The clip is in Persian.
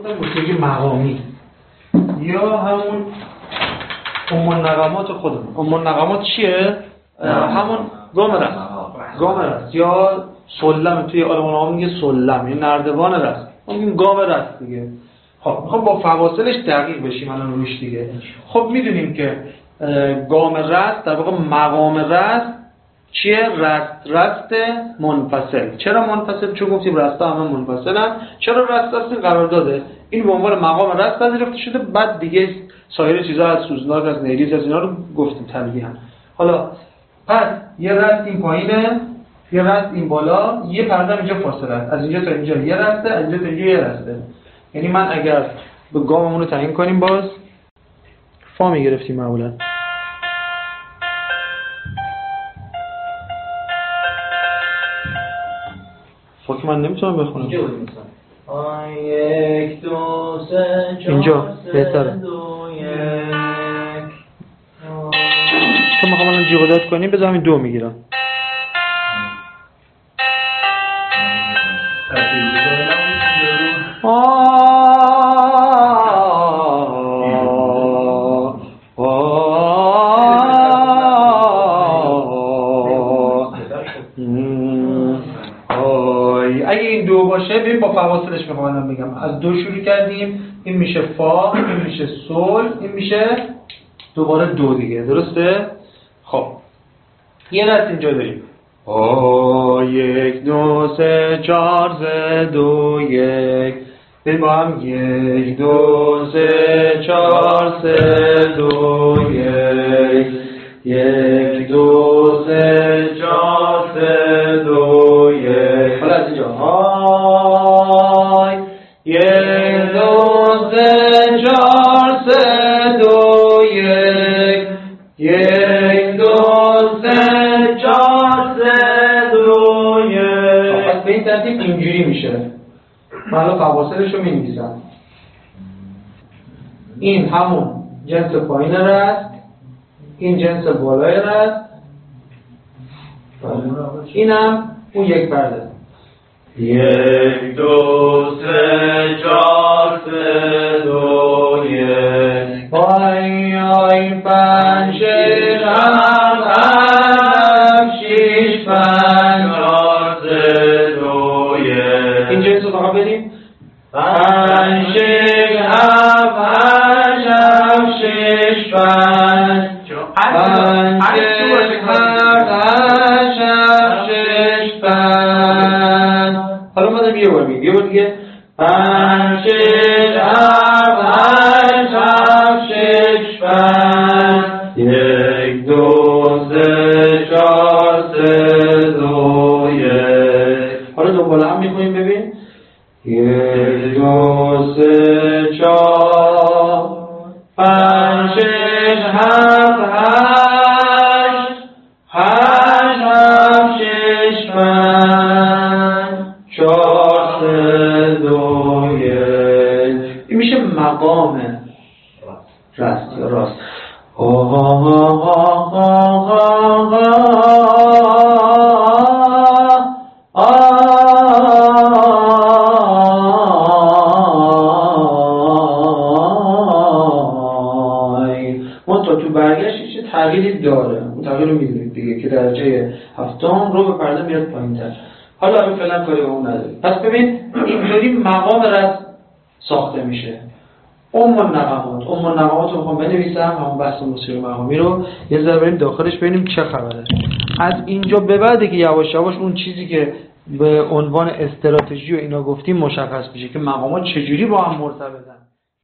گفتم موسیقی مقامی یا همون نغمات خودمون. نغمات چیه؟ همون گام رست یا سلم. توی آلمان ها میگه سلم، یعنی نردبان رست، ما میگیم گام رست دیگه. خب با فواصلش دقیق بشیم الان روش دیگه. خب میدونیم که گام رست در واقع مقام رست چیه؟ رست منفصل. چرا منفصل؟ چون گفتیم رستا همه منفصلن. چرا رست قرار داده؟ این به عنوان مقام رست پذیرفته شده، بعد دیگه سایر چیزا از سوزناک، از نیریز، از اینا رو گفتیم تلویحاً. حالا پس یه رست این پایینه، یه رست این بالا، یه پرده اینجا فاصله است. از اینجا تا اینجا یه رسته، از اینجا تا اینجا یه رسته. یعنی من اگر به گاممون رو تعیین کنیم باز فا میگرفتیم معمولا. فا که من نمیتونم بخونم. اینجا بود مثلا. یک دو سه چهار اینجا بهتره. تو میخوام الان جیغداد کنیم، بذار همین دو میگیرم. اگه این دو باشه ببین با فواصلش میخوام بگم. از دو شروع کردیم، این میشه فا، این میشه سول، این میشه دوباره دو دیگه، درسته؟ خب یه رست اینجا داریم. یک دو سه چهار سه دو یک. بریم با هم. یک دو سه چهار سه دو یک. یک دو سه چهار سه دو یک. حالا از اینجا یک دو سه چهار سه دو یک. یک دو سه چهار سه دو یک. پس به این ترتیب اینجوری میشه. من الان فواصلش رو می‌نویسم. این همون جنس پایین رست، این جنس بالای رست، اینم اون یک پرده. یک دو سه چهار سه دو یک. این پنج شش هفت شش پنج چهار سه دو یک. این جنس رو فقط بدیم. پنج شش هفت شش پنج پنج شش پنج. حالا مادم یه بار میگه، یه بار دیگه. پنج شش هفت شش پنج. یک دو سه چهار سه دو یک. حالا دوباره هم میخونیم ببین. یک دو سه چهار پنج شش هفت هشت شش پنج چهار سه دو یک. این میشه مقام رست یا راست. تو برگشت چه تغییری داره، اون تغییر رو میدونید دیگه که درجه هفتم رو به پرده میاد پایین تر. حالا رو فعلا کاری به اون نداریم. پس ببین اینطوری مقام رست ساخته میشه. نغمات رو میخوام بنویسم، همون بحث موسیقی مقامی رو یه ذره بریم داخلش ببینیم چه خبره. از اینجا به بعد که یواش یواش اون چیزی که به عنوان استراتژی و اینا گفتیم مشخص میشه که مقامات چجوری با هم مرتبطن.